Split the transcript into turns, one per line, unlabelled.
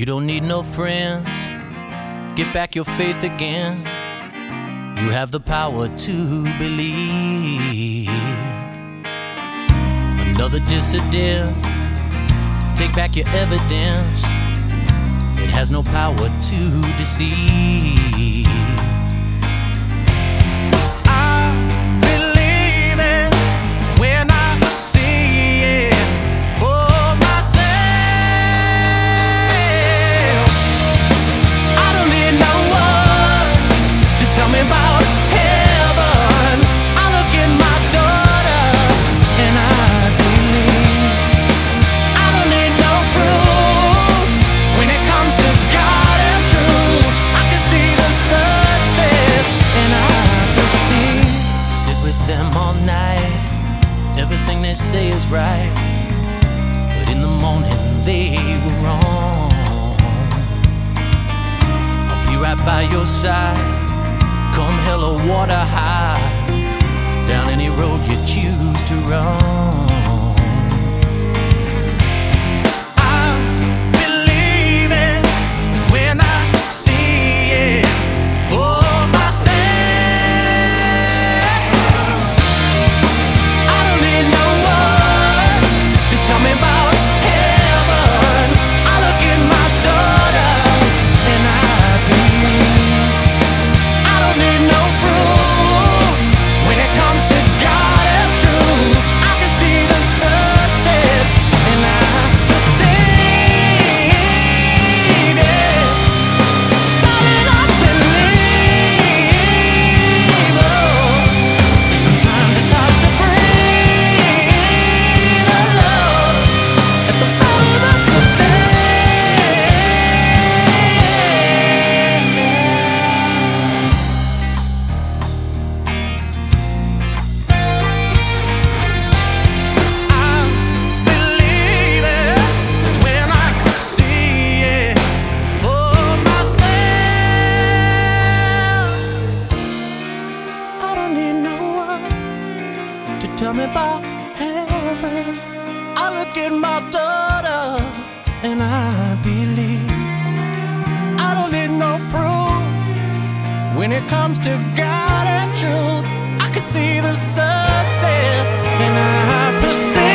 You don't need no friends. Get back your faith again. You have the power to believe. Another dissident. Take back your evidence. It has no power to deceive. I believe it when I see it for myself. I don't need no one to tell me about heaven. I look at my daughter and I believe. I don't need no proof when it comes to God and truth. I can see the sunset and I perceive. Sit with them all night. Everything they say is right, but in the morning they were wrong. I'll be right by your side, come hell or water high, down any road you choose to run. I believe it when I see it for myself. I don't need no one to tell me about heaven. I look at my daughter and I believe. I don't need no proof when it comes to God and truth. I can see the sunset and I perceive it. Darling, I believe. Oh, sometimes it's hard to breathe alone at the bottom of the sand. I believe it when I see it for myself. I don't need no one to tell me about heaven. I look at my daughter and I believe. I don't need no proof when it comes to God and truth. I can see the sunset and I perceive.